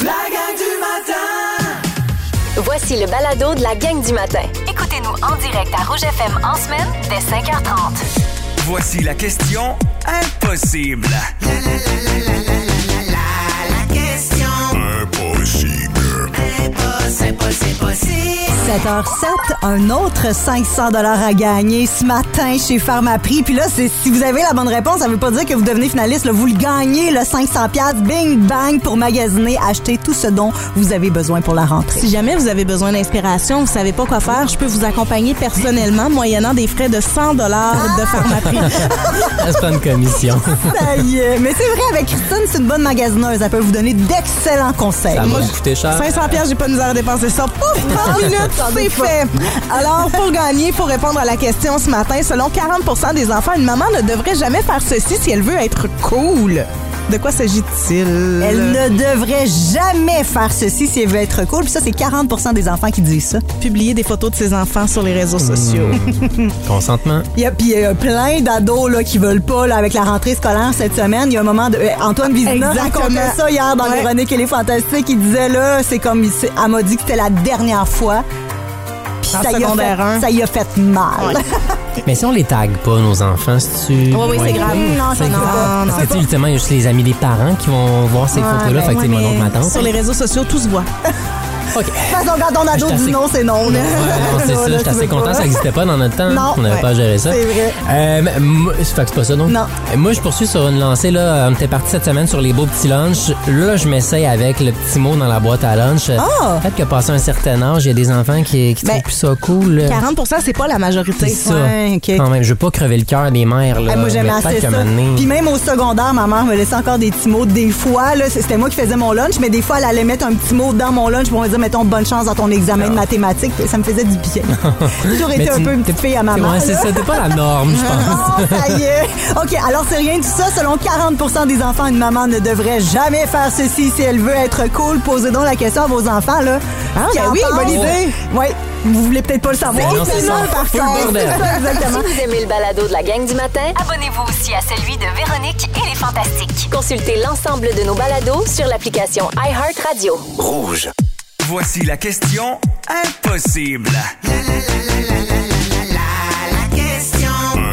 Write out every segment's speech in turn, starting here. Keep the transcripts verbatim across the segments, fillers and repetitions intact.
La gang du matin. Voici le balado de la gang du matin. Écoutez-nous en direct à Rouge F M en semaine dès cinq heures trente. Voici la question impossible. La, la, la, la, la, la, la, la question Impossible. impossible, possible, possible. sept heures sept, un autre cinq cents dollars à gagner ce matin chez Pharmaprix. Puis là, c'est, si vous avez la bonne réponse, ça veut pas dire que vous devenez finaliste. Là, vous le gagnez, le cinq cents dollars, bing, bang, pour magasiner, acheter tout ce dont vous avez besoin pour la rentrée. Si jamais vous avez besoin d'inspiration, vous savez pas quoi faire, je peux vous accompagner personnellement, moyennant des frais de cent dollars de Pharmaprix. C'est pas une commission. Ça y est. Mais c'est vrai, avec Christine, c'est une bonne magasineuse. Elle peut vous donner d'excellents conseils. Ça Moi, va coûter cher. cinq cents dollars, j'ai pas de misère à dépenser ça. Pouf, trente minutes, c'est fait. Alors, pour gagner, il faut répondre à la question ce matin. Selon quarante pour cent des enfants, une maman ne devrait jamais faire ceci si elle veut être cool. De quoi s'agit-il? Elle ne devrait jamais faire ceci si elle veut être cool. Puis ça, c'est quarante pour cent des enfants qui disent ça. Publier des photos de ses enfants sur les réseaux sociaux. Consentement. Il y a, puis il y a plein d'ados là, qui veulent pas, là, avec la rentrée scolaire cette semaine. Il y a un moment de... euh, Antoine Vizina Exactement. racontait ça hier dans Ouais. Véronique et les Fantastiques. Il disait, là, c'est comme... c'est- Elle m'a dit que c'était la dernière fois. Puis En ça y a secondaire fait- un. ça y a fait mal. Mais si on les tague pas, nos enfants, si tu. Oui, oui, c'est grave. Non, C'est ça grave. va. Non, Parce que, tu sais, ultimement, il y a juste les amis des parents qui vont voir ces Ouais, photos-là. ben, fait que, tu sais, Ouais, mon oncle, ma mais tante. sur les réseaux sociaux, tout se voit. OK. De toute façon, quand ton ado Je suis dit assez- non, c'est non. là. Ouais, non, c'est Là, ça. là, J'étais tu assez veux content. pas. Ça n'existait pas dans notre temps. Non. On n'avait Ouais. pas géré ça. C'est vrai. Euh, mais moi, fait que c'est pas ça, donc? Non. Euh, Moi, je poursuis sur une lancée, là. On était parti cette semaine sur les beaux petits lunchs. Là, je m'essaye avec le petit mot dans la boîte à lunch. Ah! Peut-être que passé un certain âge, il y a des enfants qui, qui Ben, trouvent plus ça cool. là. quarante pour cent, c'est pas la majorité. C'est ça. Ouais, OK. Quand même, je veux pas crever le cœur des mères, là. Hey, moi, j'aimais Mais assez peut-être ça. qu'à un moment donné- Puis même au secondaire, ma mère me laissait encore des petits mots. Des fois, là, c'était moi qui faisais mon lunch, mais des fois, elle allait mettre un petit mot dans mon lunch pour me dire, mettons, bonne chance dans ton examen de mathématiques. Ça me faisait du bien. J'ai toujours été Mais un tu- peu une petite fille à maman. Ouais, c'est là. ça. T'es pas la norme, je pense. Oh, ça y est. OK, alors c'est rien de tout ça. Selon quarante pour cent des enfants, une maman ne devrait jamais faire ceci si elle veut être cool. Posez donc la question à vos enfants, là. Ah, Qui ben en oui, pensent. bonne idée. Oui, vous voulez peut-être pas le savoir. Ben non, c'est ça. par Full contre. bordel. C'est ça, exactement. Si vous aimez le balado de la gang du matin, Abonnez-vous aussi à celui de Véronique et les Fantastiques. consultez l'ensemble de nos balados sur l'application iHeartRadio. Rouge. Voici la question impossible. La, la, la, la, la, la, la, la, la question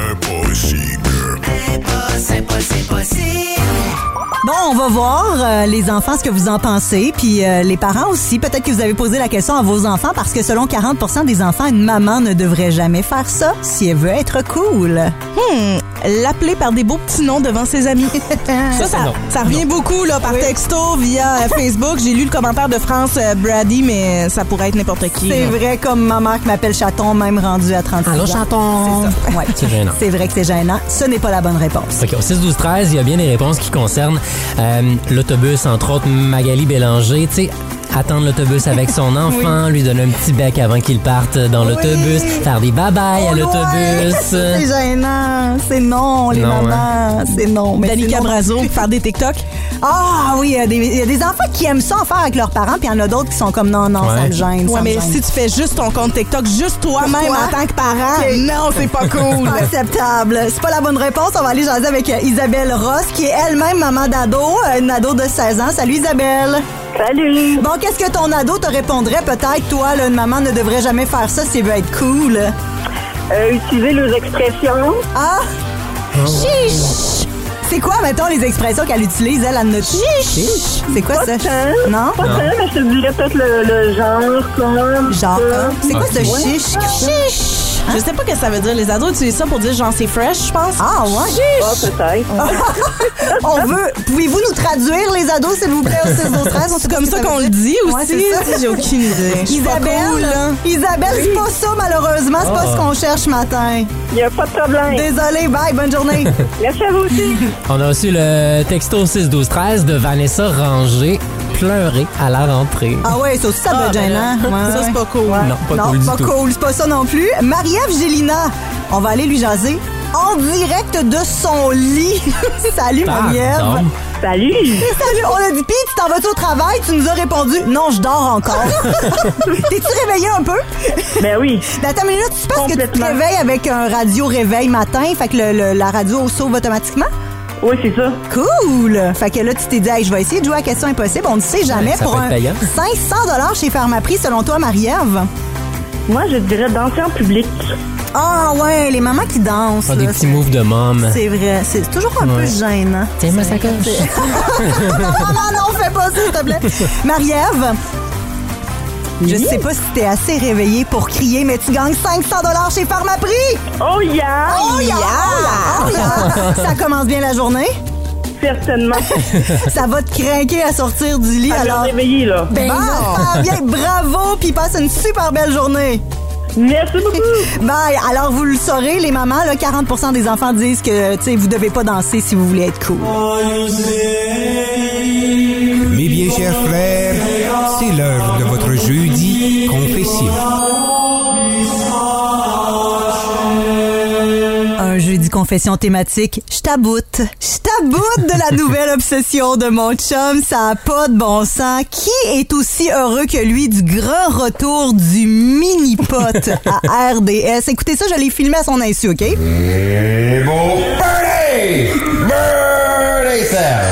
Impossible. impossible, possible, possible. Bon, on va voir, euh, les enfants, ce que vous en pensez, puis euh, les parents aussi. Peut-être que vous avez posé la question à vos enfants parce que selon quarante pour cent des enfants, une maman ne devrait jamais faire ça si elle veut être cool. Hmm, l'appeler par des beaux petits noms devant ses amis. ça, ça, non. ça revient beaucoup là, par texto, via euh, Facebook. J'ai lu le commentaire de France euh, Brady, mais ça pourrait être n'importe qui. C'est là. vrai, comme ma mère qui m'appelle chaton, même rendu à trente-six Allô, ans. chaton. C'est ça. Ouais. C'est gênant. C'est vrai que c'est gênant. Ce n'est pas la bonne réponse. OK, au six douze treize, il y a bien des réponses qui concernent euh, l'autobus, entre autres Magali Bélanger. Tu sais, attendre l'autobus avec son enfant, lui donner un petit bec avant qu'il parte dans l'autobus, faire des bye-bye à Oh, l'autobus. ouais. C'est gênant. C'est non, les Non, mamans. C'est non. Mais Danica c'est non. Brazo, faire des TikTok. Ah oui, il y, a des- il y a des enfants qui aiment ça en faire avec leurs parents, puis il y en a d'autres qui sont comme non, non, ça Ouais. me gêne. Ouais, ça me mais gêne. si tu fais juste ton compte TikTok, juste toi-même Pourquoi? en tant que parent, Ok. non, c'est pas cool. Pas acceptable. C'est pas la bonne réponse. On va aller jaser avec euh, Isabelle Ross, qui est elle-même maman d'ado, euh, une ado de seize ans. Salut Isabelle. Salut! Bon, qu'est-ce que ton ado te répondrait peut-être, toi, là, une maman ne devrait jamais faire ça si elle veut être cool? Euh, utiliser les expressions. Ah! Chiche! C'est quoi, mettons, les expressions qu'elle utilise, elle, à notre chiche? C'est quoi ça? tant. Non? Pas tant, mais je te dirais peut-être le, le genre, comme. Genre, ça. hein? C'est quoi ce Ouais. chiche? Chiche! Je sais pas ce que ça veut dire. Les ados utilisent ça pour dire genre c'est fresh, je pense. Ah, ouais? Ah, peut-être. On veut. Pouvez-vous nous traduire, les ados, s'il vous plaît, au six douze treize? C'est comme ça qu'on le dit Ouais, aussi. c'est ça. J'ai aucune idée. Je suis pas Isabelle, cool, là. Isabelle, c'est pas ça, malheureusement. C'est pas Oh. ce qu'on cherche ce matin. Il n'y a pas de problème. Désolée, bye, bonne journée. Merci à vous aussi. On a reçu le texto six douze treize de Vanessa Ranger, pleurer à la rentrée. Ah ouais, ça aussi, ça doit Ah, être ben gênant. là, Ouais, ça, ouais. c'est pas cool. Non, pas non, cool du pas tout. cool, c'est pas ça non plus. Marie-Ève Gélina, on va aller lui jaser en direct de son lit. Salut, Marie-Ève. Pardon. Salut. Salut, on a dit, pis tu t'en vas-tu au travail? Tu nous as répondu, non, je dors encore. T'es-tu réveillé un peu? Ben oui. Attends une minute, tu penses que tu te Complètement. réveilles avec un radio réveil matin, fait que le- le- la radio s'ouvre automatiquement? Oui, c'est ça. Cool! Fait que là, tu t'es dit, hey, je vais essayer de jouer à la question impossible. On ne sait jamais. Ouais, ça pour peut un être payant. cinq cents dollars chez Pharmaprix, selon toi, Marie-Ève? Moi, je dirais danser en public. Ah ouais, les mamans qui dansent. Faire là, des petits c'est- moves de mom. C'est vrai. C'est toujours un Ouais. peu gênant. Tiens, ma sacoche. non, non, non, fais pas ça, s'il te plaît. Marie-Ève, je sais pas si t'es assez réveillée pour crier, mais tu gagnes cinq cents dollars chez Pharmaprix! Oh, yeah! Oh yeah! Oh yeah! Ça commence bien la journée? Certainement. Ça va te craquer à sortir du lit, À me alors... réveiller, là. Ben, j'espère bien. Bravo, puis passe une super belle journée. Merci beaucoup. Bye. Alors, vous le saurez, les mamans, là, quarante pour cent des enfants disent que, tu sais, vous devez pas danser si vous voulez être cool. Mes bien chers frères, c'est l'heure de votre jeudi confession. Un jeudi confession thématique, je taboute. Je taboute de la nouvelle obsession de mon chum, ça a pas de bon sens. Qui est aussi heureux que lui du grand retour du mini-pot à R D S? Écoutez ça, je l'ai filmé à son insu, OK? Et bon, Birthday! Birthday,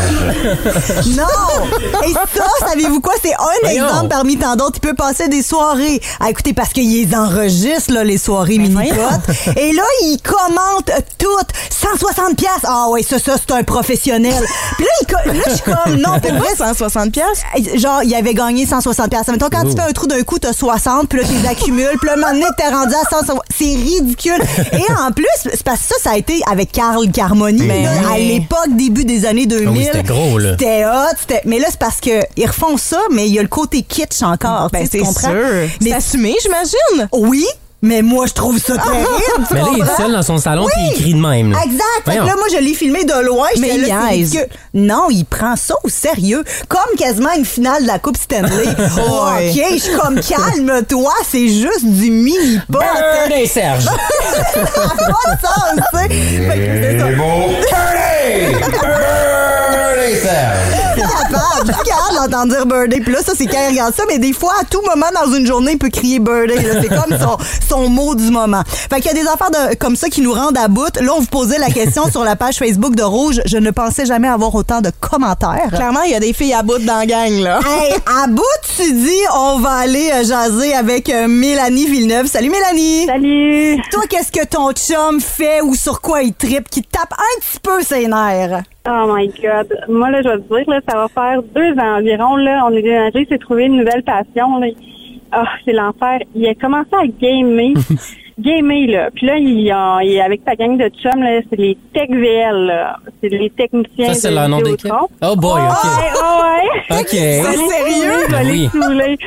Serge! Non! Et ça, savez-vous quoi? C'est un Voyons. exemple parmi tant d'autres. Il peut passer des soirées. Ah, écoutez, parce qu'il les enregistre, là, les soirées mini-potes. Et là, il commente toutes. cent soixante piastres. Ah ouais, ça, ça, c'est un professionnel. Puis là, il co- là, je suis comme, non, pour vrai, cent soixante piastres? genre, il avait gagné cent soixante piastres. Mettons, quand tu fais un trou d'un coup, t'as soixante, puis là, tu les accumules. Puis là, un moment donné, t'es rendu à cent soixante. C'est ridicule. Et en plus, c'est parce que ça, ça a été avec Carl Carmoni, Ben là, oui. à l'époque, début des années deux mille. Ah oui, c'était gros, là. C'était hot. C'était... Mais là, c'est parce que ils refont ça, mais il y a le côté kitsch encore. Ben, tu sais, c'est tu comprends? sûr. Mais C'est assumé, j'imagine? oui, mais moi, je trouve ça terrible. tu Mais là, il est comprends? seul dans son salon Oui. puis il crie de même. là. Exact. Fait que Voyons. là, moi, je l'ai filmé de loin. Mais J'étais il là, c'est niaise. ridicule. Non, il prend ça au sérieux. Comme quasiment une finale de la Coupe Stanley. Oh, Ouais. OK, je suis comme calme-toi, c'est juste du mini-pot. Birthday, Serge! Ça n'a pas de sens, tu sais. Fait que c'est ça. Et bon, Birthday! Birthday, Serge! Je suis capable, je suis capable d'entendre dire birthday. Puis là, ça, c'est quand il regarde ça, mais des fois, à tout moment dans une journée, il peut crier birthday. là. C'est comme son, son mot du moment. Fait qu'il y a des affaires de, comme ça qui nous rendent à bout. Là, on vous posait la question sur la page Facebook de Rouge. Je ne pensais jamais avoir autant de commentaires. Clairement, il y a des filles à bout dans la gang, là. Hey, à bout, tu dis, on va aller euh, jaser avec euh, Mélanie Villeneuve. Salut, Mélanie! Salut. Toi, qu'est-ce que ton chum fait ou sur quoi il trippe qui te tape un petit peu ses nerfs? Oh my God. Moi, là, je vais te dire, là, ça va faire deux ans environ, là. On est déménagé, c'est trouvé une nouvelle passion, là. Ah, c'est l'enfer. Il a commencé à gamer. Gamer, là. Puis là, il, a, il est avec sa gang de chums, là. C'est les Tech V L, là. C'est les techniciens Ça, c'est de leur nom d'équipe. Vidéotron. Oh boy, OK. Ouais, oh ouais. OK. Je l'ai sérieux? saoulé, Je l'ai Oui. saoulé.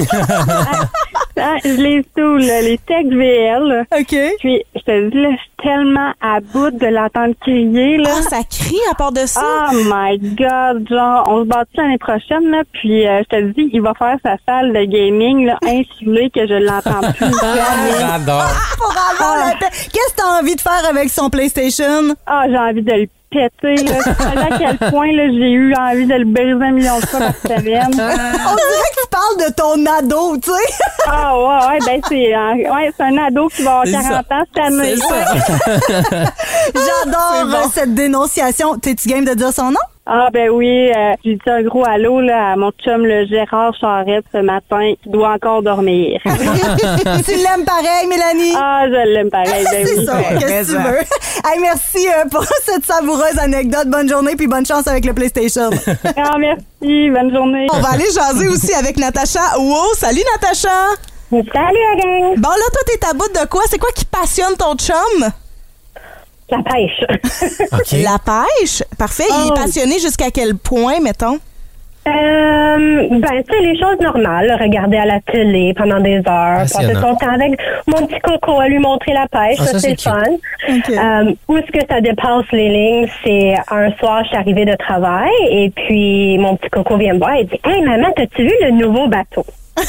Ah, je les saoule, là, les Tech V L. OK. Puis, je te dis, là, je suis tellement à bout de l'entendre crier, là. Ah, ça crie à part de ça? Oh my God, genre, on se bâtit l'année prochaine, là, puis euh, je te dis, il va faire sa salle de gaming, là, insulée, que je l'entends plus jamais. J'adore. Pour avoir la paix. Qu'est-ce que t'as envie de faire avec son PlayStation? Ah, j'ai envie de le péter, là. Tu sais à quel point, là, j'ai eu envie de le briser un million de fois par semaine. On dirait que tu parles de ton ado, tu sais. Ah, ouais, ouais, ben, c'est, euh, ouais, c'est un ado qui va avoir C'est quarante ça. ans cette année. C'est ça. J'adore bon. euh, cette dénonciation. T'es-tu game de dire son nom? Ah, ben oui, euh, j'ai dit un gros allô, là, à mon chum, le Gérard Charette, ce matin, qui doit encore dormir. Tu l'aimes pareil, Mélanie? Ah, je l'aime pareil, ben C'est oui. ça, Ouais, qu'est-ce que tu mais veux? Hey, merci euh, pour cette savoureuse anecdote. Bonne journée puis bonne chance avec le PlayStation. Ah, merci, bonne journée. On va aller jaser aussi avec Natacha. Wow, salut Natacha! Salut, la gang! Bon, là, toi, t'es à bout de quoi? C'est quoi qui passionne ton chum? La pêche. OK. La pêche? Parfait. Il Oh. est passionné jusqu'à quel point, mettons? Euh, ben, tu sais, les choses normales, là, regarder à la télé pendant des heures, passer Passionnant. son temps avec mon petit coco à lui montrer la pêche, Ah, ça, ça, c'est c'est le cute. fun. Euh, où est-ce que ça dépasse les lignes? C'est un soir, je suis arrivée de travail, et puis mon petit coco vient me voir et dit « Hey, maman, t'as-tu vu le nouveau bateau? »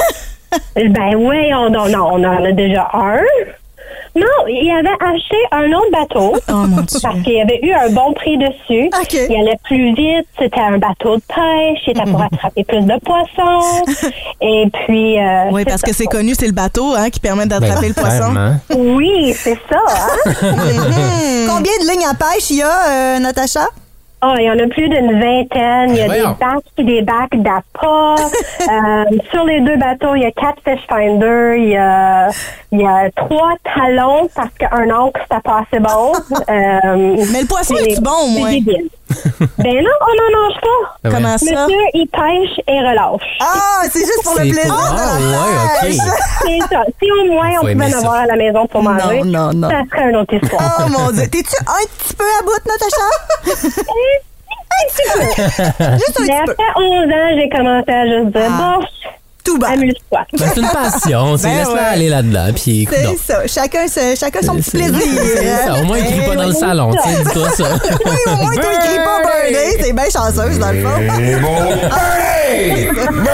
Ben oui, on, on, on en a déjà un. Non, il avait acheté un autre bateau. Oh mon Dieu. Parce qu'il y avait eu un bon prix dessus. OK. Il allait plus vite. C'était un bateau de pêche. Il était pour attraper plus de poissons. Et puis... Euh, Oui, c'est parce ça. que c'est connu, c'est le bateau hein, qui permet d'attraper Ben, le poisson. clairement. Oui, c'est ça. Hein? Combien de lignes à pêche il y a, euh, Natacha? Ah, il y en a plus d'une vingtaine. Il y a Voyons. des bacs et des bacs d'A P A. euh, sur les deux bateaux, il y a quatre fish finders. Il y a, il y a trois talons parce qu'un ancre, c'était pas assez bon. Euh, Mais le poisson, c'est- est-tu bon, au moins? c'est débile. Ben non, on n'en mange pas. Ah ouais. Comment ça? Monsieur, il pêche et relâche. Ah, c'est juste pour le C'est plaisir pas- de la Ah, ouais, pêche. ok. C'est ça. Si au moins on Faut pouvait aimer en ça. avoir à la maison pour manger, Non, non, non. ça serait une autre histoire. Oh mon Dieu. T'es-tu un petit peu à bout, Natacha? Juste un Mais petit peu. après onze ans, j'ai commencé à juste dire, Ah. bon, Tout bas. amuse-toi. Ben, c'est une passion. C'est Ben laisse-la ouais. aller là-dedans. Puis, écoute C'est donc. ça. Chacun, se- chacun son petit C'est- plaisir. c'est ça. Au moins, il crie pas dans le salon. Tu sais, dis-toi ça. Oui, au moins, toi, il crie pas birthday. C'est bien chanceuse, dans le fond. C'est beau. Birdie!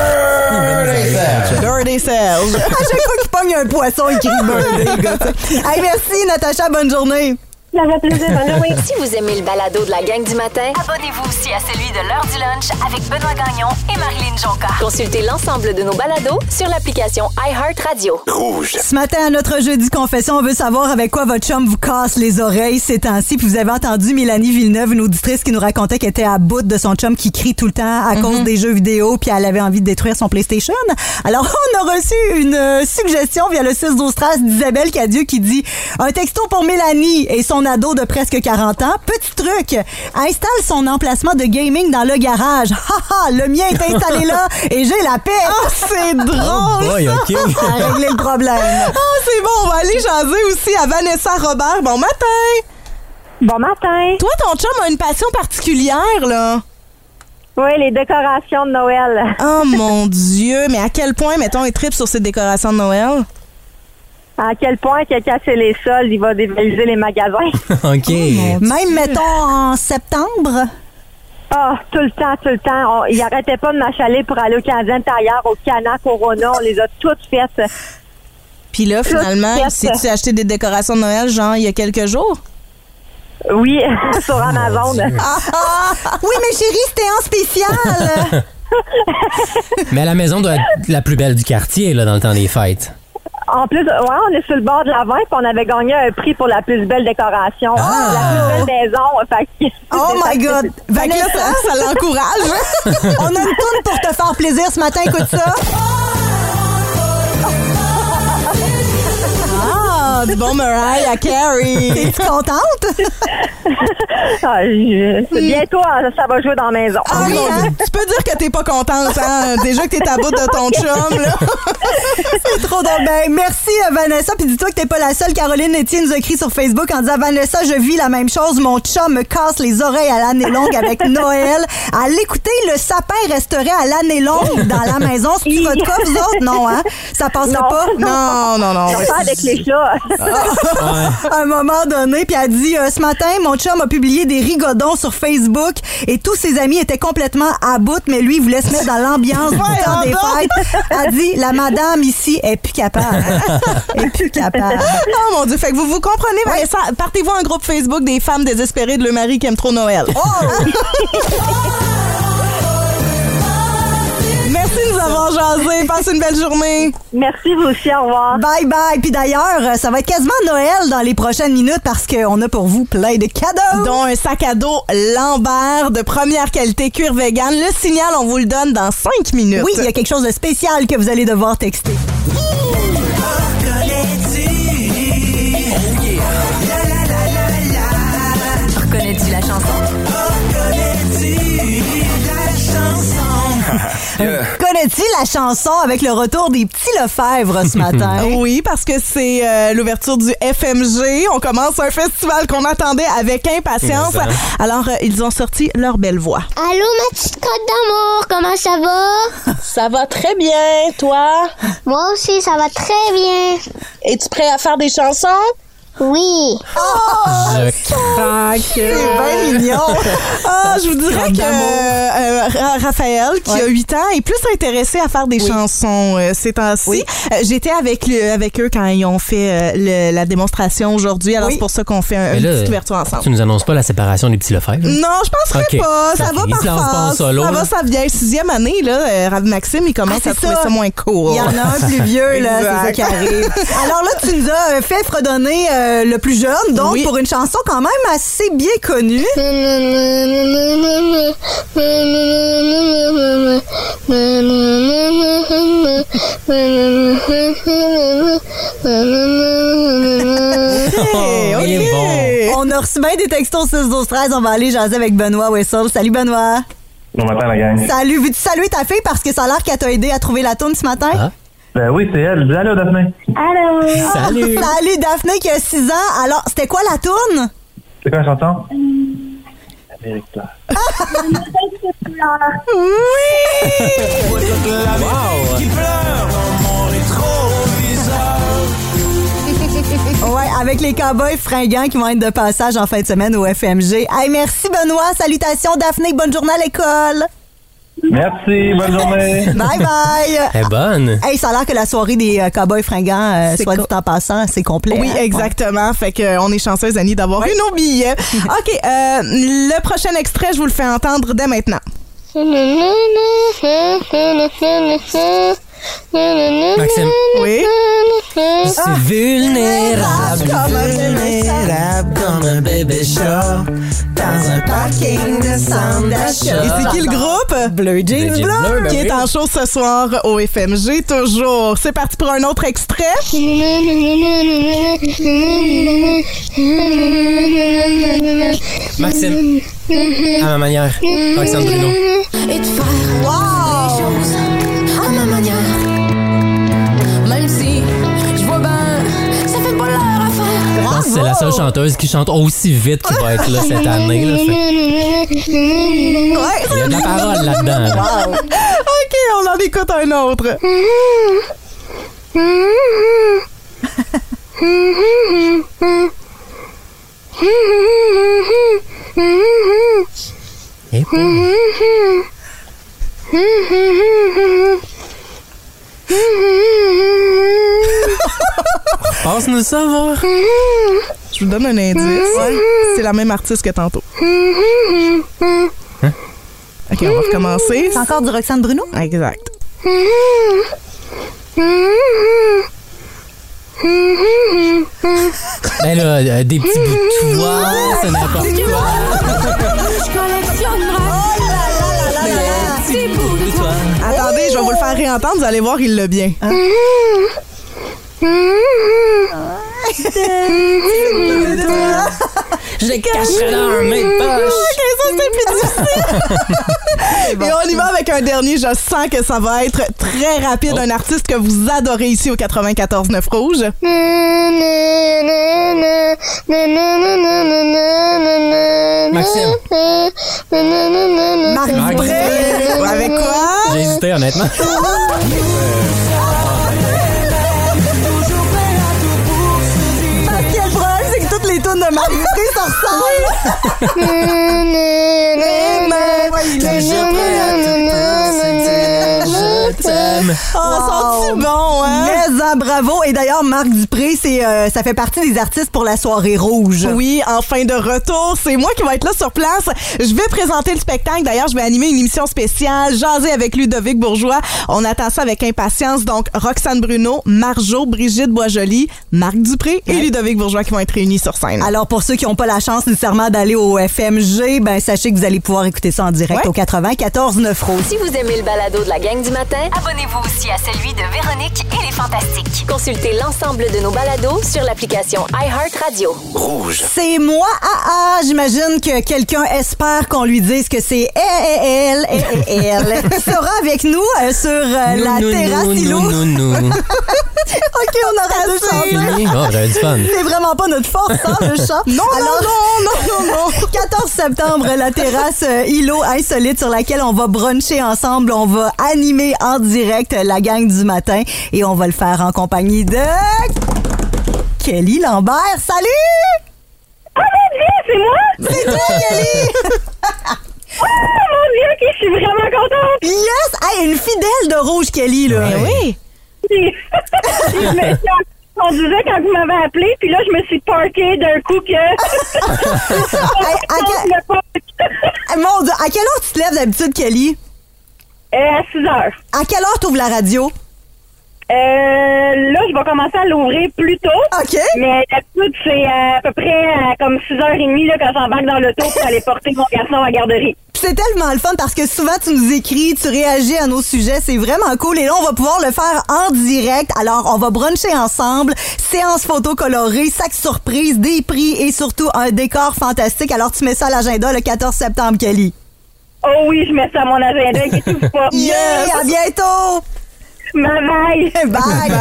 Birdie Serge. Dirty Serge. À chaque fois qu'il pogne un poisson, il crie birthday, gars. tu sais. Hey, merci, Natacha. Bonne journée. Ça va plaisir. Bonne journée. Si vous aimez le balado de la gang du matin, Abonnez-vous aussi à celui de l'heure du lunch avec Benoît Gagnon et Marilyn Jonca. consultez l'ensemble de nos balados sur l'application iHeartRadio. Ce matin, à notre jeudi confession, on veut savoir avec quoi votre chum vous casse les oreilles ces temps-ci. Puis vous avez entendu Mélanie Villeneuve, une auditrice qui nous racontait qu'elle était à bout de son chum qui crie tout le temps à cause des jeux vidéo, puis elle avait envie de détruire son PlayStation. Alors, on a reçu une euh, suggestion via le six douze treize d'Isabelle Cadieux qui dit « Un texto pour Mélanie et son ado de presque quarante ans. Petit truc, installe son emplacement de gaming dans le garage. Ha ha, le mien est installé là et j'ai la paix. Ah, c'est Oh drôle! boy, OK. À régler le problème. Ah, c'est bon, on va aller jaser aussi à Vanessa Robert. Bon matin! Bon matin. Toi, ton chum a une passion particulière, là. Oui, les décorations de Noël. Oh mon Dieu, mais à quel point, mettons, il tripe sur ces décorations de Noël? À quel point qu'il a cassé les sols, il va dévaliser les magasins. OK. Même, mettons, en septembre. Ah, tout le temps, tout le temps. On- il arrêtait pas de m'achaler pour aller au Canadien Tire, au Cana, Corona. On les a toutes faites. Puis là, finalement, Tout si fait. tu as acheté des décorations de Noël, genre, il y a quelques jours? Oui, sur Amazon. Oui, mais chérie, c'était en spécial. Mais à la maison doit être la plus belle du quartier, là, dans le temps des fêtes. En plus, ouais, on est sur le bord de la vin, puis on avait gagné un prix pour la plus belle décoration. Ah! La plus belle maison. Fait que- Oh my God. Fait que là, Vanessa, ça, ça l'encourage. on a une toune pour te faire plaisir ce matin. Écoute ça. Ah, du bon Mariah Carey. Es-tu contente? Ah, je- c'est bientôt, hein, ça va jouer dans la maison. Ah, oui, mon hein? Dieu. Tu peux dire que t'es pas contente, hein? Déjà que t'es à bout de ton chum, là. C'est trop drôle. Ben, merci, euh, Vanessa. Puis dis-toi que t'es pas la seule. Caroline Etienne nous a écrit sur Facebook en disant Vanessa, je vis la même chose. Mon chum me casse les oreilles à l'année longue avec Noël. À l'écouter, le sapin resterait à l'année longue dans la maison. C'est tu votre cas, vous autres? Non, hein? Ça passerait Non. pas? Non, non, non. On fait avec les chats. À un moment donné, puis elle dit euh, ce matin, mon chum a publié des rigodons sur Facebook et tous ses amis étaient complètement à bout, mais lui, il voulait se mettre dans l'ambiance du temps des fêtes. Elle dit la madame ici est plus capable. Elle est plus capable. Oh mon Dieu, fait que vous vous comprenez, Vanessa, partez-vous un groupe Facebook des femmes désespérées de leur mari qui aime trop Noël. Merci de nous avoir jasé. Passe une belle journée. Merci, vous aussi. Au revoir. Bye bye. Puis d'ailleurs, euh, ça va être quasiment Noël dans les prochaines minutes parce qu'on a pour vous plein de cadeaux. Dont un sac à dos Lambert de première qualité cuir vegan. Le signal, on vous le donne dans cinq minutes. Oui, il y a quelque chose de spécial que vous allez devoir texter. Reconnais-tu la chanson? Connais-tu la chanson avec le retour des petits Lefebvre ce matin? Oui, parce que c'est euh, l'ouverture du F M G. On commence un festival qu'on attendait avec impatience. Mais ça. Alors, euh, ils ont sorti leur belle voix. Allô, ma petite crotte d'amour, comment ça va? Ça va très bien, toi? Moi aussi, ça va très bien. Es-tu prêt à faire des chansons? Oui. Je craque. C'est bien mignon. Ah, je vous dirais que euh, Ra- Raphaël, qui Ouais. a huit ans, est plus intéressé à faire des chansons euh, ces temps-ci. Oui. Euh, J'étais avec, le, avec eux quand ils ont fait euh, le- la démonstration aujourd'hui. Alors, Oui. c'est pour ça qu'on fait un, Mais une là, petite ouverture ensemble. Tu nous annonces pas la séparation des petits Lefebvre? Non, je penserais Ok. pas. Ça Ok. va Il par se lance pas en phase. solo, Ça là? va sa vieille sixième année. Là, euh, Rav Maxime, il commence Ah, à c'est trouver ça. ça moins cool. Il y en a un plus vieux, là, c'est ça Exact. qui arrive. Alors là, tu nous as euh, fait fredonner euh, euh, le plus jeune, donc Oui. pour une chanson quand même assez bien connue. Oh, il est bon. On a reçu bien des textos six douze treize. On va aller jaser avec Benoît Wessel. Salut Benoît. Bon matin, la gang. Salut. Veux-tu saluer ta fille parce que ça a l'air qu'elle t'a aidé à trouver la toune ce matin? Ah. Ben oui, c'est elle. Dis allô, Daphné. Allô? Salut. Salut Daphné qui a six ans. Alors, c'était quoi la toune? C'est quoi la chanson? Amérique Claire. Ouais, avec les cowboys fringants qui vont être de passage en fin de semaine au F M G. Hey, merci Benoît. Salutations Daphné. Bonne journée à l'école. Merci, bonne journée. Bye bye. Elle est bonne. Hey, ça a l'air que la soirée des euh, cowboys fringants, euh, C'est soit co- dit en passant, c'est complet. Oui, hein? exactement. Fait que euh, on est chanceuse, Annie, d'avoir eu nos billets. OK, euh, le prochain extrait, je vous le fais entendre dès maintenant. Maxime. Oui. Je suis vulnérable, vulnérable comme un bébé chat dans un parking de centre d'achat. Et c'est qui le groupe? Bleu Jeans Bleu Jeans Bleu. Bleu, ben Qui oui. est en show ce soir au F M G, toujours. C'est parti pour un autre extrait. Maxime. À ma manière. Roxane Bruno. Et de faire les choses à ma manière. Même si je vois ben, ça fait pas leur affaire. Je pense que c'est la seule chanteuse qui chante aussi vite qui va être là cette année. Là, fait. Ouais. Il y a de la parole là-dedans. Là. OK, on en écoute un autre. Et puis, passe-nous ça, voir. Je vous donne un indice. C'est la même artiste que tantôt. OK, on va recommencer. C'est encore du Roxane Bruno? Exact. Ben là, euh, des petits bouts de toi, c'est n'importe quoi. Je collectionnerai des bouts de toi. Attendez, je vais vous le faire réentendre, vous allez voir, il l'a bien. Je les cacherai dans mes poches. OK, ça, c'était plus difficile. Et on y va avec un dernier. Je sens que ça va être très rapide. Oh. Un artiste que vous adorez ici au quatre-vingt-quatorze neuf Rouge. Maxime. Marc Marc Dupré. Ouais, avec quoi? J'ai hésité, honnêtement. Parce que le problème, c'est que toutes les tunes de Marc Dupré se ressemblent. Je t'aime. Oh, sont-ils bons, hein? Mais en bravo. Et d'ailleurs, Marc Dupré, c'est, euh, ça fait partie des artistes pour la soirée rouge. Oui, en fin de retour, c'est moi qui vais être là sur place. Je vais présenter le spectacle. D'ailleurs, je vais animer une émission spéciale, jaser avec Ludovic Bourgeois. On attend ça avec impatience. Donc, Roxane Bruno, Marjo, Brigitte Boisjoli, Marc Dupré et Ludovic Bourgeois qui vont être réunis sur scène. Alors, pour ceux qui n'ont pas la chance nécessairement d'aller au F M G, ben sachez que vous allez pouvoir écouter ça en direct Ouais. au quatre-vingt-quatorze neuf Rouge. Si vous aimez le balado de la gang du matin, Abonnez-vous aussi à celui de Véronique et les Fantastiques. consultez l'ensemble de nos balados sur l'application iHeartRadio. C'est moi, ah ah, j'imagine que quelqu'un espère qu'on lui dise que c'est elle, elle, elle, elle, qui sera avec nous euh, sur euh, Nous, la nous, terrasse nous, îlot. nous, nous, nous. OK, on arrête de chanter. Fini? Oh, j'avais du fun. C'est vraiment pas notre force, hein, le chant. Non, Alors, non, non, non, non, non. quatorze septembre, la terrasse euh, îlot insolite sur laquelle on va bruncher ensemble. On va animer en direct la gang du matin et on va le faire en compagnie de Kelly Lambert. Salut! Oh mon Dieu, c'est moi? C'est toi, Kelly! Oh mon Dieu, ok, je suis vraiment contente. Yes! Hey, une fidèle de Rouge, Kelly, là. Ouais. Oui. je me suis conduisais quand vous m'avez appelé, puis là, je me suis parkée d'un coup que... Hey, à, que- Mon Dieu, à quelle heure tu te lèves d'habitude, Kelly? Euh, à six heures. À quelle heure tu ouvres la radio? Euh, là, je vais commencer à l'ouvrir plus tôt. OK. Mais d'habitude, c'est à peu près à comme six heures trente là, quand j'embarque dans l'auto pour aller porter mon garçon à la garderie. C'est tellement le fun parce que souvent tu nous écris, tu réagis à nos sujets, c'est vraiment cool. Et là, on va pouvoir le faire en direct. Alors, on va bruncher ensemble, séance photo colorée, sac surprise, des prix et surtout un décor fantastique. Alors, tu mets ça à l'agenda le quatorze septembre, Kelly. Oh oui, je mets ça à mon agenda, inquiétez-vous pas. Yeah! À bientôt! Bye bye! Bye!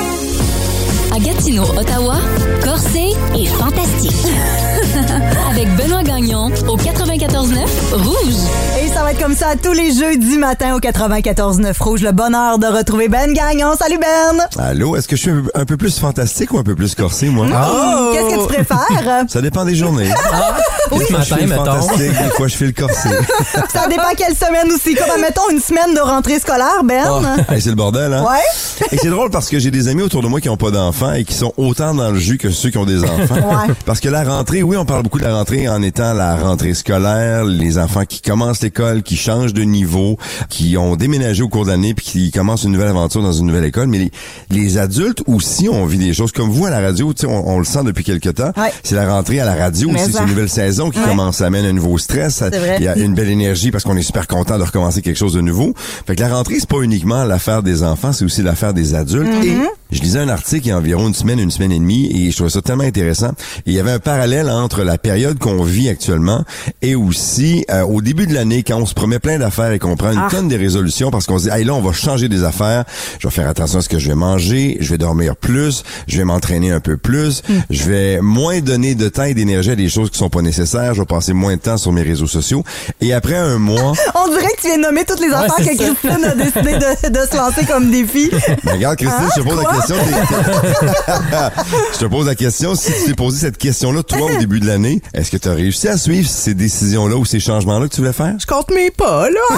À Gatineau, Ottawa, corsé et fantastique. Avec Benoît Gagnon au quatre-vingt-quatorze neuf Rouge. Et ça va être comme ça tous les jeudis matin au quatre-vingt-quatorze neuf Rouge. Le bonheur de retrouver Ben Gagnon. Salut Ben! Allô, est-ce que je suis un peu plus fantastique ou un peu plus corsé, moi? Oh! Qu'est-ce que tu préfères? Ça dépend des journées. Ah, des fois, je fais le fantastique, des fois, je fais le corsé. Ça dépend quelle semaine aussi. Comme, mettons, une semaine de rentrée scolaire, Ben. Oh, hey, c'est le bordel, hein? Ouais. Et c'est drôle parce que j'ai des amis autour de moi qui n'ont pas d'enfants et qui sont autant dans le jus que ceux qui ont des enfants. Ouais. Parce que la rentrée, oui, on parle beaucoup de la rentrée en étant la rentrée scolaire, les enfants qui commencent l'école, qui changent de niveau, qui ont déménagé au cours de l'année puis qui commencent une nouvelle aventure dans une nouvelle école. Mais les, les adultes aussi ont vu des choses comme vous à la radio, tu sais, on, on le sent depuis quelque temps. Ouais. C'est la rentrée à la radio Mais aussi, ça. c'est une nouvelle saison qui Ouais. commence, ça amène un nouveau stress, ça- C'est vrai. il y a une belle énergie parce qu'on est super content de recommencer quelque chose de nouveau. Fait que la rentrée, c'est pas uniquement l'affaire des enfants, c'est aussi l'affaire des adultes. Mm-hmm. Et je lisais un article il y a environ une semaine, une semaine et demie, et je trouvais ça tellement intéressant. Et il y avait un parallèle entre la période qu'on vit actuellement et aussi euh, au début de l'année, quand on se promet plein d'affaires et qu'on prend une Ah. tonne de résolutions parce qu'on se dit, hey, là, on va changer des affaires, je vais faire attention à ce que je vais manger, je vais dormir plus, je vais m'entraîner un peu plus, Mm. je vais moins donner de temps et d'énergie à des choses qui sont pas nécessaires, je vais passer moins de temps sur mes réseaux sociaux. Et après un mois... On dirait que tu viens de nommer toutes les Ouais, affaires c'est que ça. Christine a décidé de, de se lancer comme défi. Mais regarde, Christine, Hein? je te pose Quoi? la question. Je te pose la question. Si tu t'es posé cette question-là, toi, au début de l'année, est-ce que tu as réussi à suivre ces décisions-là ou ces changements-là que tu voulais faire? Je compte mes pas, là.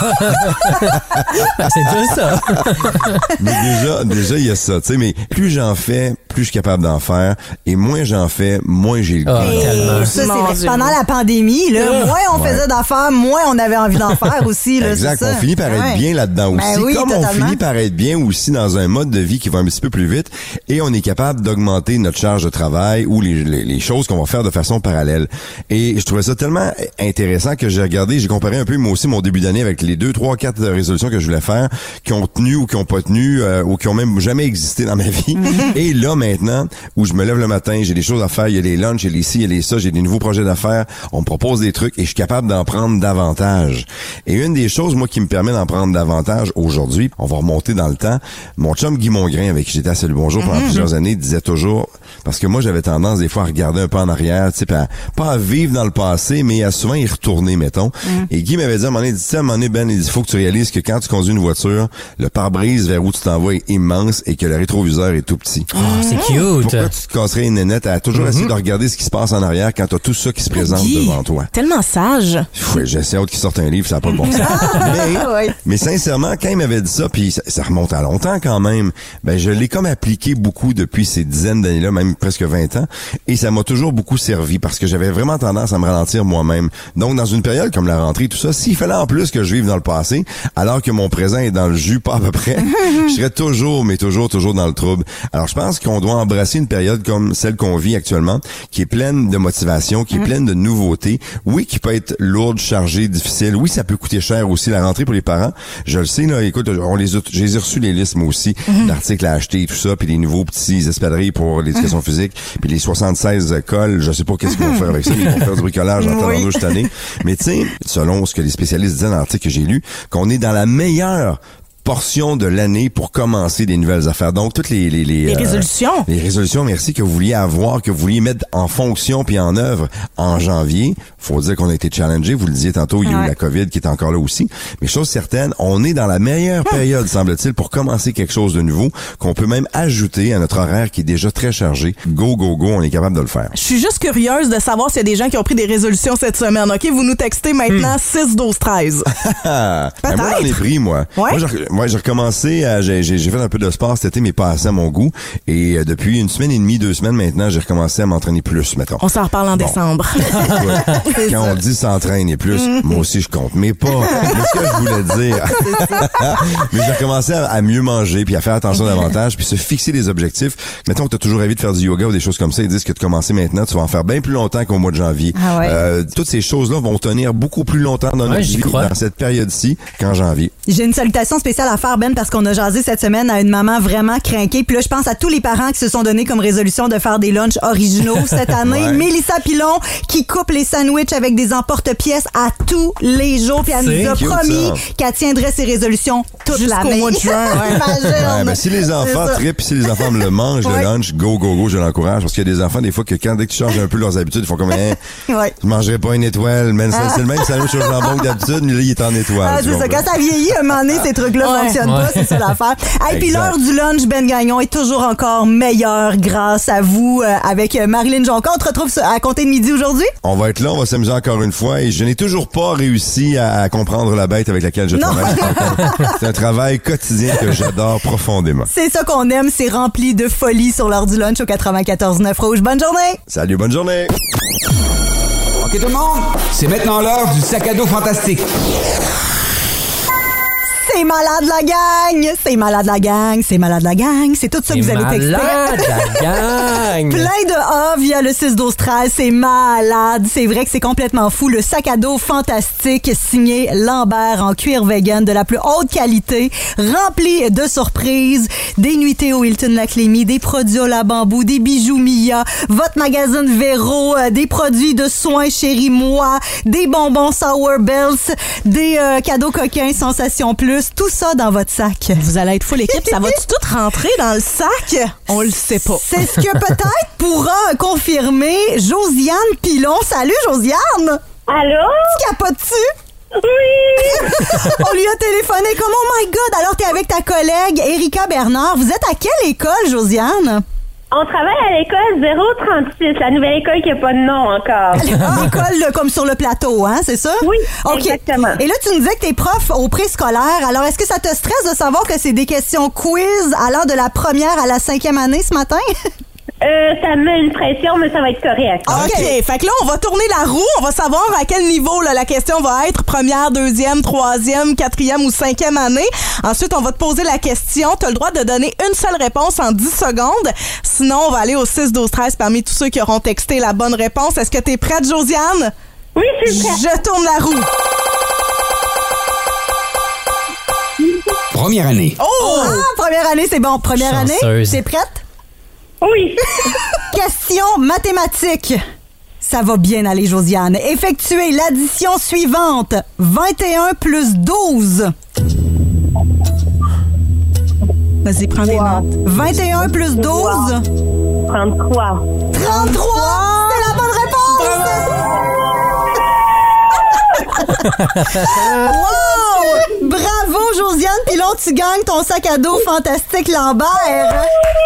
C'est déjà ça. Mais déjà, déjà, il y a ça, tu sais, mais plus j'en fais, plus je suis capable d'en faire, et moins j'en fais, moins j'ai le goût. Ah, tellement. Ça, c'est Mon vrai. Dieu. Pendant la pandémie, là, Ouais. moins on Ouais. faisait d'affaires, moins on avait envie d'en faire aussi. Là, Exact, c'est ça. on finit par être Ouais. bien là-dedans Ben aussi, oui, comme on totalement. finit par être bien aussi dans un mode de vie qui va un petit peu plus vite, et on est capable d'augmenter notre charge de travail ou les, les, les choses qu'on va faire de façon parallèle. Et je trouvais ça tellement intéressant que j'ai regardé, j'ai comparé un peu moi aussi mon début d'année avec les deux, trois, quatre résolutions que je voulais faire, qui ont tenu ou qui ont pas tenu, euh, ou qui ont même jamais existé dans ma vie. Et là maintenant, où je me lève le matin, j'ai des choses à faire, il y a les lunchs, il y a les ci, il y a les ça, j'ai des nouveaux projets d'affaires, on me propose des trucs et je suis capable d'en prendre davantage. Et une des choses, moi, qui me permet d'en prendre davantage aujourd'hui, on va remonter dans le temps, mon chum Guy Mongrain, avec qui j'étais à Salut Bonjour pendant plusieurs années, disait toujours, parce que moi, j'avais tendance des fois à regarder un peu en arrière, tu sais, pas, pas à vivre dans le passé, mais à souvent y retourner, mettons. Et Guy m'avait dit à un moment donné, il dit, tu sais, à un moment donné, Ben, il dit, faut que tu réalises que quand tu conduis une voiture, le pare-brise vers où tu t'en vas est immense et que le rétroviseur est tout petit. Oh, c'est cute. Pourquoi tu te casserais une nénette à toujours essayer de regarder ce qui se passe en arrière quand t'as tout ça qui se présente Guy, devant toi? Tellement sage. Ouais, j'essaie hâte qu'il sorte un livre, ça n'a pas de bon sens. mais, Ouais. mais sincèrement, quand il m'avait dit ça, puis ça, ça remonte à longtemps quand même, ben je l'ai comme appliqué beaucoup depuis ces dizaines d'années-là, même presque vingt ans, et ça m'a toujours beaucoup servi parce que j'avais vraiment tendance à me ralentir moi-même. Donc, dans une période comme la rentrée, tout ça, s'il fallait en plus que je vive dans le passé, alors que mon présent est dans le jus, pas à peu près, je serais toujours, mais toujours, toujours dans le trouble. Alors, je pense qu'on doit embrasser une période comme celle qu'on vit actuellement, qui est pleine de motivation, qui est pleine de nouveautés. Oui, qui peut être lourde, chargée, difficile. Oui, ça peut coûter cher aussi, la rentrée pour les parents. Je le sais, là, écoute, on les a, je les ai reçus les listes, moi aussi, d'articles à acheter et tout ça, puis les nouveaux petits espadrilles pour l'éducation physique, puis les soixante-seize cols, je sais pas qu'est-ce qu'ils vont faire avec ça, mais ils vont faire du bricolage en Oui. temps cette année. Mais tu sais, selon ce que les spécialistes disaient dans l'article que j'ai lu, qu'on est dans la meilleure portion de l'année pour commencer des nouvelles affaires. Donc, toutes les... Les, les, Les euh, résolutions. les résolutions, merci, que vous vouliez avoir, que vous vouliez mettre en fonction puis en œuvre en janvier. Faut dire qu'on a été challengé. Vous le disiez tantôt, il y a eu Ouais. la COVID qui est encore là aussi. Mais chose certaine, on est dans la meilleure période, semble-t-il, pour commencer quelque chose de nouveau, qu'on peut même ajouter à notre horaire qui est déjà très chargé. Go, go, go, on est capable de le faire. Je suis juste curieuse de savoir s'il y a des gens qui ont pris des résolutions cette semaine. OK, vous nous textez maintenant six, douze, treize. Ben, moi, j'en ai pris, moi. Ouais? Moi, je, ouais, j'ai recommencé, à, j'ai, j'ai, j'ai fait un peu de sport cet été, mais pas assez à mon goût. Et euh, depuis une semaine et demie, deux semaines maintenant, j'ai recommencé à m'entraîner plus, mettons. On s'en reparle en bon. décembre. Ouais. Quand on dit s'entraîner plus, mm-hmm. moi aussi je compte, mais pas. Mais ce que je voulais dire, mais j'ai recommencé à, à mieux manger, puis à faire attention davantage, puis se fixer des objectifs. Mettons que t'as toujours envie de faire du yoga ou des choses comme ça, ils disent que de commencer maintenant, tu vas en faire bien plus longtemps qu'au mois de janvier. Ah ouais. euh, toutes ces choses-là vont tenir beaucoup plus longtemps dans ouais, notre vie, crois. dans cette période-ci, qu'en janvier. J'ai une salutation spéciale à faire, Ben, parce qu'on a jasé cette semaine à une maman vraiment crinquée. Puis là, je pense à tous les parents qui se sont donnés comme résolution de faire des lunchs originaux cette année. Ouais. Mélissa Pilon, qui coupe les sandwichs avec des emporte-pièces à tous les jours. Puis elle nous a promis qu'elle tiendrait ses résolutions toute Jusqu'au l'année. mois de juin. Ouais. Ouais, ben, si les enfants trippent, si les enfants me le mangent, ouais. le lunch, go, go, go, je l'encourage. Parce qu'il y a des enfants, des fois, que quand, dès que tu changes un peu leurs habitudes, ils font comme, hein, ouais. je mangerai pas une étoile. Mais ah. c'est le même sandwich au jambon que d'habitude, mais là, il est en étoile. Ah, c'est ça. Quand ça vieillit, à un moment donné, ces trucs-là ouais. fonctionnent ouais. pas, c'est ça l'affaire. Et puis l'heure du lunch, Ben Gagnon est toujours encore meilleure grâce à vous, euh, avec Marilyn Jonca. On te retrouve à compter de midi aujourd'hui? On va être là, on va s'amuser encore une fois. Et je n'ai toujours pas réussi à, à comprendre la bête avec laquelle je non. travaille. C'est un travail quotidien que j'adore profondément. C'est ça qu'on aime, c'est rempli de folie sur l'heure du lunch au quatre-vingt-quatorze neuf Rouge. Bonne journée! Salut, bonne journée! OK tout le monde, c'est maintenant l'heure du sac à dos fantastique. C'est malade la gang! C'est malade la gang! C'est malade la gang! C'est tout ça que vous avez texté. Malade la gang! Plein de A via le six douze treize. C'est malade. C'est vrai que c'est complètement fou. Le sac à dos fantastique signé Lambert en cuir vegan de la plus haute qualité, rempli de surprises, des nuitées au Hilton Laclémy, des produits au La Bambou, des bijoux Mia, votre magazine Véro, des produits de soins Chérie Moi, des bonbons Sour Bells, des euh, cadeaux coquins Sensation Plus. Tout ça dans votre sac. Vous allez être full équipe. Ça va-tu tout rentrer dans le sac? On le sait pas. C'est ce que peut-être pourra confirmer Josiane Pilon. Salut, Josiane! Allô? Tu capotes-tu? Oui! On lui a téléphoné comme « Oh my God! » Alors, t'es avec ta collègue Erika Bernard. Vous êtes à quelle école, Josiane? On travaille à l'école zéro trente-six, la nouvelle école qui n'a pas de nom encore. L'école comme sur le plateau, hein, c'est ça? Oui, okay. Exactement. Et là, tu nous disais que t'es prof au préscolaire. Alors, est-ce que ça te stresse de savoir que c'est des questions quiz allant de la première à la cinquième année ce matin? Euh, ça met une pression, mais ça va être correct. OK. okay. Fait que là, on va tourner la roue. On va savoir à quel niveau là, la question va être. Première, deuxième, troisième, quatrième ou cinquième année. Ensuite, on va te poser la question. Tu as le droit de donner une seule réponse en dix secondes. Sinon, on va aller au six douze treize parmi tous ceux qui auront texté la bonne réponse. Est-ce que tu es prête, Josiane? Oui, je suis prête. Je tourne la roue. Première année. Oh! Ah, première année, c'est bon. Première Chanceuse. année, t'es prête? Oui. Question mathématique. Ça va bien aller, Josiane. Effectuez l'addition suivante. vingt et un plus douze. Vas-y, prends des notes. vingt et un plus douze. trente-trois. trente-trois! C'est la bonne réponse! Wow! Bravo, Josiane. Puis là, tu gagnes ton sac à dos fantastique Lambert.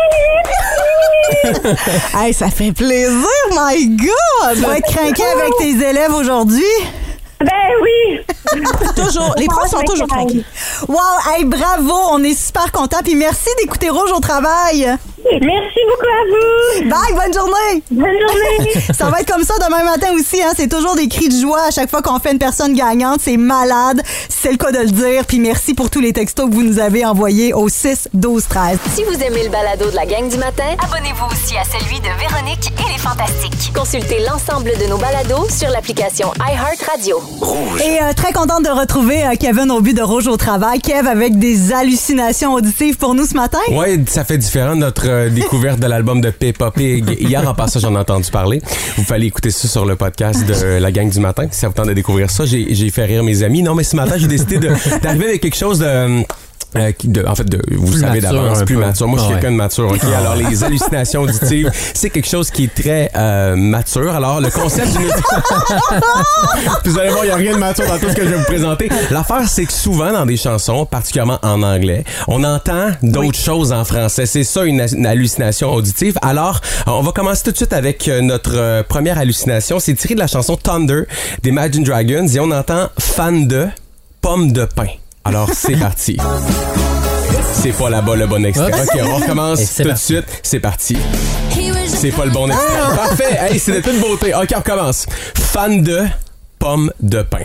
Hey, ça fait plaisir, my God! Tu vas être craqué avec tes élèves aujourd'hui? Ben oui! Toujours, les profs sont toujours tranquilles. Wow, hey, bravo, on est super contents. Puis merci d'écouter Rouge au travail. Merci beaucoup à vous. Bye, bonne journée. Bonne journée. Ça va être comme ça demain matin aussi. Hein? C'est toujours des cris de joie à chaque fois qu'on fait une personne gagnante. C'est malade. C'est le cas de le dire. Puis merci pour tous les textos que vous nous avez envoyés au six douze treize. Si vous aimez le balado de la gang du matin, abonnez-vous aussi à celui de Véronique et les Fantastiques. Consultez l'ensemble de nos balados sur l'application iHeartRadio. Rouge. Et euh, très contente de retrouver euh, Kevin au but de Rouge au travail. Kev avec des hallucinations auditives pour nous ce matin. Oui, ça fait différent de notre euh, découverte de l'album de Peppa Pig. Hier, en passant, j'en ai entendu parler. Vous fallait écouter ça sur le podcast de euh, La Gang du matin. Si ça vous tente de découvrir ça, j'ai, j'ai fait rire mes amis. Non, mais ce matin, j'ai décidé de, d'arriver avec quelque chose de... Euh, de, en fait, de, vous plus savez mature, d'avance, plus peu. mature. Moi, je suis Ah, quelqu'un ouais. de mature. Okay? Alors, les hallucinations auditives, c'est quelque chose qui est très euh, mature. Alors, le concept d'une... Vous allez voir, il n'y a rien de mature dans tout ce que je vais vous présenter. L'affaire, c'est que souvent, dans des chansons, particulièrement en anglais, on entend d'autres oui. choses en français. C'est ça, une, une hallucination auditive. Alors, on va commencer tout de suite avec notre euh, première hallucination. C'est tiré de la chanson Thunder d'Imagine Dragons et on entend fan de pomme de pain. Alors, c'est parti. C'est pas là-bas le bon extrait. Oups. OK, on recommence c'est tout de parti. suite. C'est parti. C'est pas le bon extrait. Parfait. Hey, c'est de toute beauté. OK, on recommence. Fan de pommes de pain.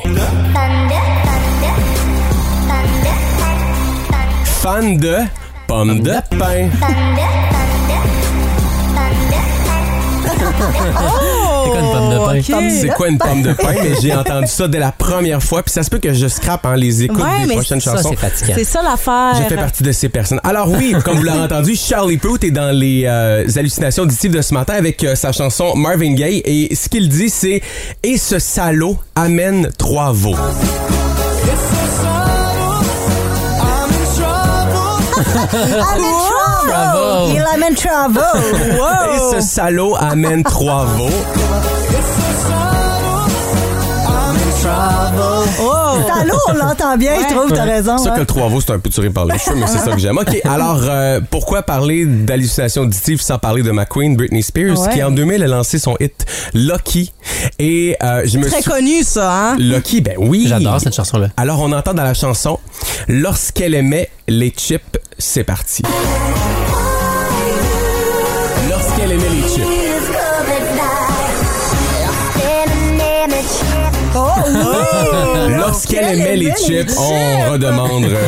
Fan de pommes de pain. C'est quoi une pomme de pain? ok. C'est quoi une pomme de pain? Mais j'ai entendu ça dès la première fois. Puis ça se peut que je scrape hein, les écoutes Ouais, des mais prochaines Ça, chansons. c'est fatigant. C'est ça l'affaire. Je fais partie de ces personnes. Alors oui, comme vous l'avez entendu, Charlie Puth est dans les euh, hallucinations auditives de ce matin avec euh, sa chanson Marvin Gaye. Et ce qu'il dit, c'est « Et ce salaud amène trois veaux ». I'm in trouble. Bravo. Il amène trouble. Et ce salaud amène trois veaux. Oh. Salaud, on l'entend bien, je trouve, t'as raison. C'est ça hein. que le trois veaux, c'est un peu tiré par les cheveux, mais c'est ça que j'aime. OK, alors, euh, pourquoi parler d'hallucinations auditives sans parler de ma queen, Britney Spears, Ouais. qui en deux mille a lancé son hit Lucky. Et euh, je me Très suis... connu, ça, hein? Lucky, ben oui. J'adore cette chanson-là. Alors, on entend dans la chanson « Lorsqu'elle aimait les chips, c'est parti ». Lorsqu'elle aimait les chips. Oh, oui. Lorsqu'elle aimait les chips, on redemande... euh,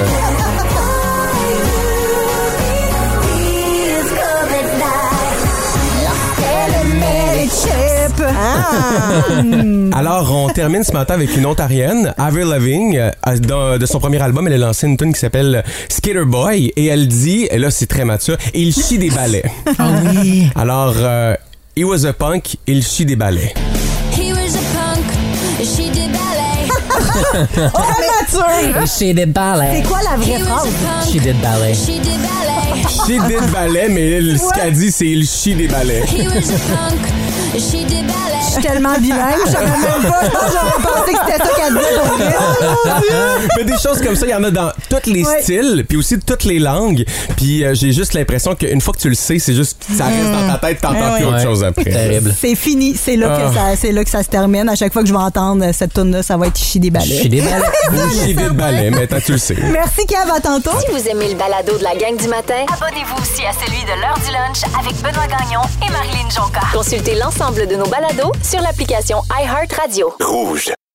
Chip. Ah. Alors, on termine ce matin avec une Ontarienne, Avril Lavigne, euh, dans- de son premier album, elle a lancé une tune qui s'appelle Skater Boy, et elle dit, et là c'est très mature, il chie des balais. Ah oui. Alors, euh, he was a punk, il chie des balais. He was a punk, she did ballet. Très mature. She did ballet. C'est quoi la vraie He was phrase? a punk, She did ballet. she did ballet. She did balais, mais elle, ce qu'elle dit, c'est il chie des balais. He was a punk, she did ballet. Je suis tellement bilingue, je savais même pas. Je pense que j'aurais pensé que c'était ça qu'elle disait pour vrai. Mais des choses comme ça, il y en a dans tous les Ouais. styles, puis aussi toutes les langues. Puis euh, j'ai juste l'impression qu'une fois que tu le sais, c'est juste, ça reste dans ta tête, t'entends Ouais, plus ouais. autre chose après. Terrible. C'est fini, c'est là, Ah. que ça, c'est là que ça se termine. À chaque fois que je vais entendre cette tune-là, ça va être chi des balais. She did ballet. Ou chie des balais, mais tant que tu le sais. Merci, Kev, à tantôt. Si vous aimez le balado de la gang du matin, Abonnez-vous aussi à celui de l'heure du lunch avec Benoît Gagnon et Marilyn Jonca. consultez l'ensemble de nos balados sur l'application iHeartRadio. Rouge.